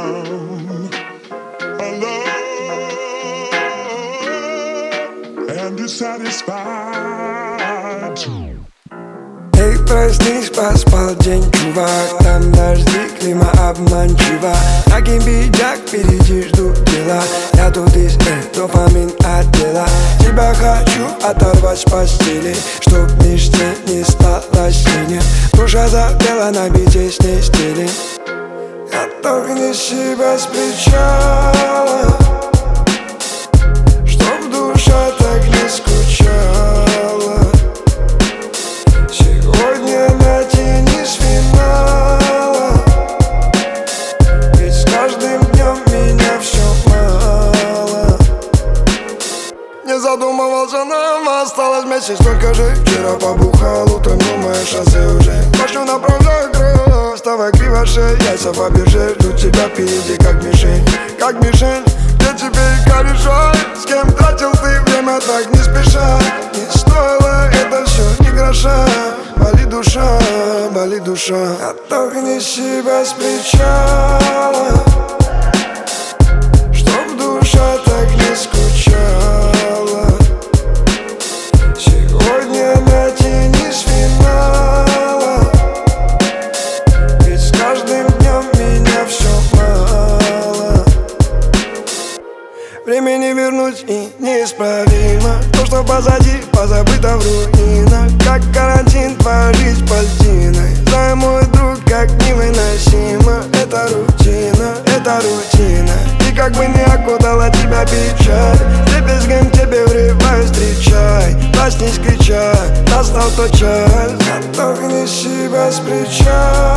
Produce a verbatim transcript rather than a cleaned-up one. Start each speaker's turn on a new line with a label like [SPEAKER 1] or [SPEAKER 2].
[SPEAKER 1] found a love and you're satisfied too.
[SPEAKER 2] Эй, проснись, поспал день, чувак. Там дожди, клима обманчива. Таким бедняк, впереди ждут дела. Я тут из э, дофамин от тела. Тебя хочу оторвать с постели, чтоб ничто не стало синим. Душа запела на бите с ней стилем. Отторгни себя с причала, чтоб душа так не скучала. Сегодня натяни с финала, ведь с каждым днем меня все мало. Не задумывался, нам осталось месяц столько же. Вчера побухал, утром думаешь, а ты уже пошел направляю кровь. Вставай криво шея, яйца по бирже. Жду тебя впереди, как мишень, как мишень. Где теперь корешок? С кем тратил ты время так не спеша? Не стоило это все ни гроша. Болит душа, болит душа. Отторгни себя с причала, чтоб душа так не скучала. Сегодня натяни с финала, ведь с каждым днем меня все мало. Времени вернуть и неисправимо. То, что позади, позабыто в руинах. Как карантин, твоя жизнь пальтиной. Знай, мой друг, как невыносимо. Это рутина, это рутина. И как бы не окутала тебя печаль, дребезгом тебе врываюсь, встречай. Проснись, крича, настал тот час. Отторгни себя с причала,